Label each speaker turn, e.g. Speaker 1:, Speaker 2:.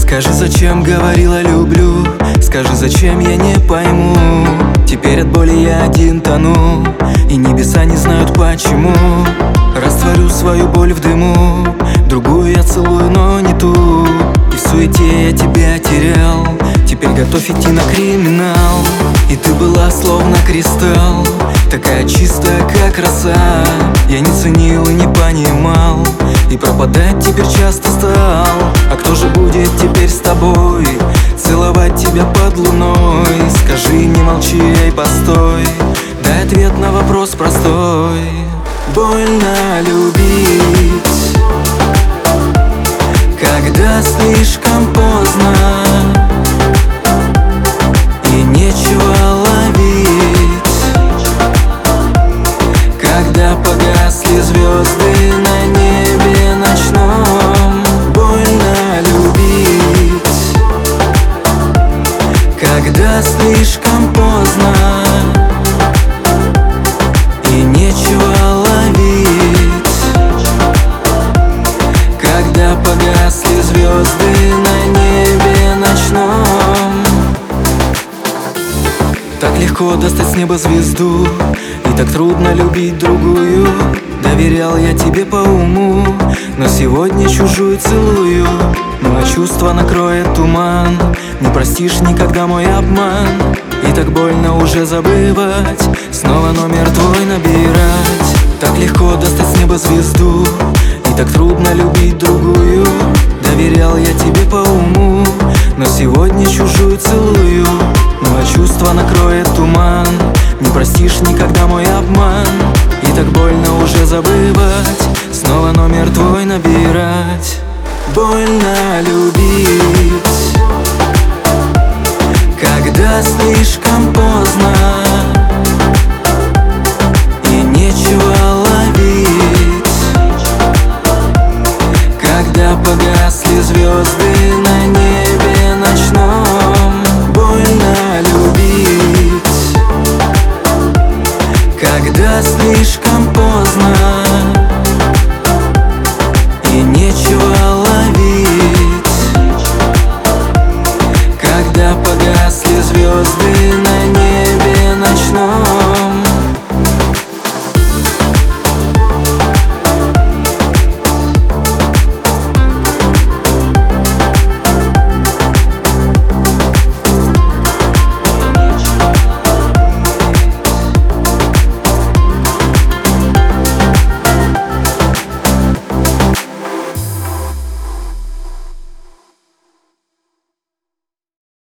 Speaker 1: Скажи, зачем говорила люблю, скажи, зачем я не пойму. Теперь от боли я один тону, и небеса не знают почему. Растворю свою боль в дыму, другую я целую, но не ту. И в суете я тебя терял, теперь готов идти на криминал. И ты была словно кристалл, такая чистая, как роса. Я не ценил и не понимал, и пропадать теперь часто стал. А кто же будет теперь с тобой целовать тебя под луной? Скажи, не молчи, эй, постой, дай ответ на вопрос простой. Больно любить, когда слишком поздно и нечего ловить, когда погасли звезды на небе ночном. Больно любить, когда слишком поздно и нечего ловить, когда погасли звезды на небе ночном. Так легко достать с неба звезду, и так трудно любить другую. Доверял я тебе по уму, но сегодня чужую целую. Ну а чувство накроет туман, не простишь никогда мой обман. И так больно уже забывать, снова номер твой набирать. Так легко достать с неба звезду, и так трудно любить другую. Доверял я тебе по уму, но сегодня чужую целую. Ну а чувство накроет туман, не простишь никогда мой обман. И так больно уже забывать, снова номер твой набирать. Больно любить,